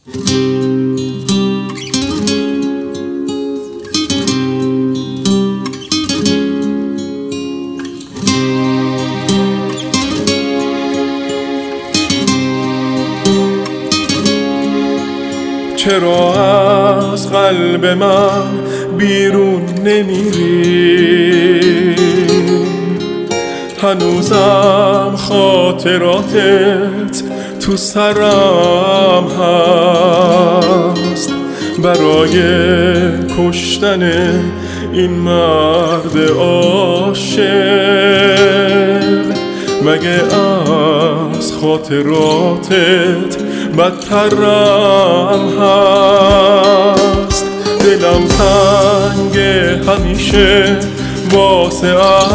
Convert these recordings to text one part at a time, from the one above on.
چرا از قلب من بیرون نمیری؟ هنوزم خاطراتت تو سرم هست برای کشتن این مرد عاشق. مگه از خاطراتت بدترم هست؟ دلم تنگ همیشه واسه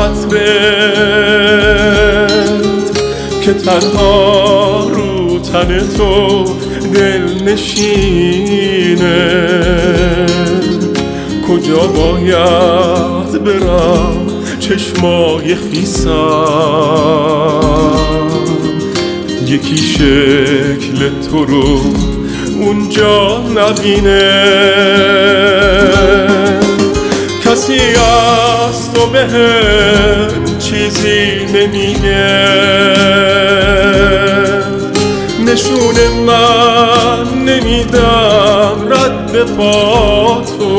عطرت که تنها رو تن تو دل نشینه. کجا باید برم چشمای خیسم یکی شکل تو رو اونجا نبینه؟ کسی از تو بهم چیزی نمیگه، نشون من نمیدم رد پا تو.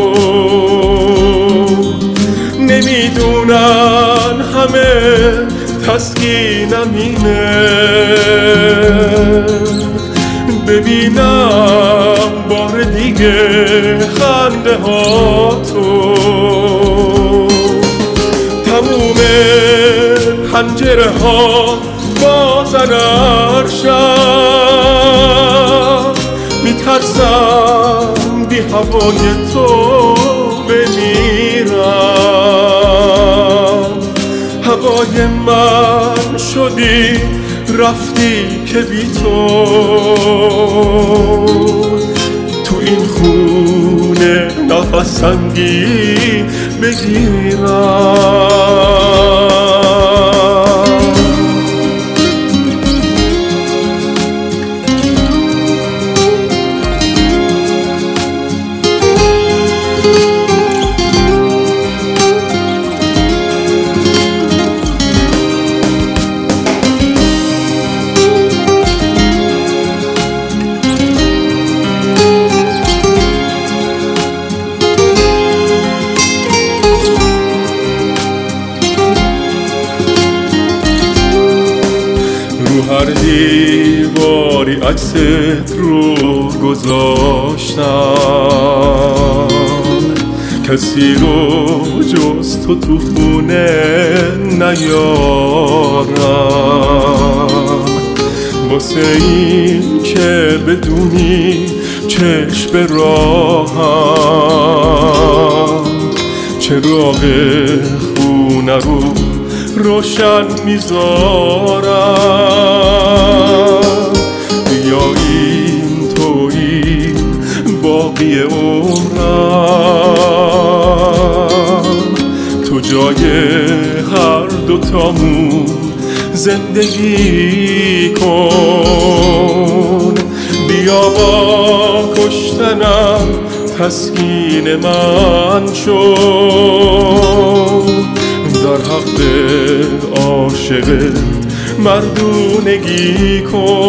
نمیدونن همه تسکینم اینه ببینم بار دیگه خنده ها تو. تموم پنجره ها بازن ارشم، میترسم بی هوای تو بمیرم. هوای من شدی رفتی که بی تو این خونه نفسنگی بگیرم. هر دیواری عکست رو گذاشتم، کسی رو جز تو تو خونه نیارم. واسه این که بدونی چشم راهم چراغ خونه رو روشن میذارم. بیا این تویی باقی عمرم، تو جای هر دوتامون زندگی کن. بیا با کشتنم تسکین من شو، در حق عاشقت مردونگی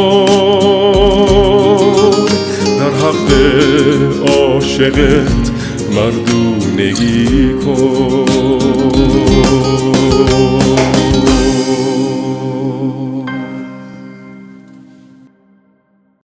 کن. در حق عاشقت مردونگی کن.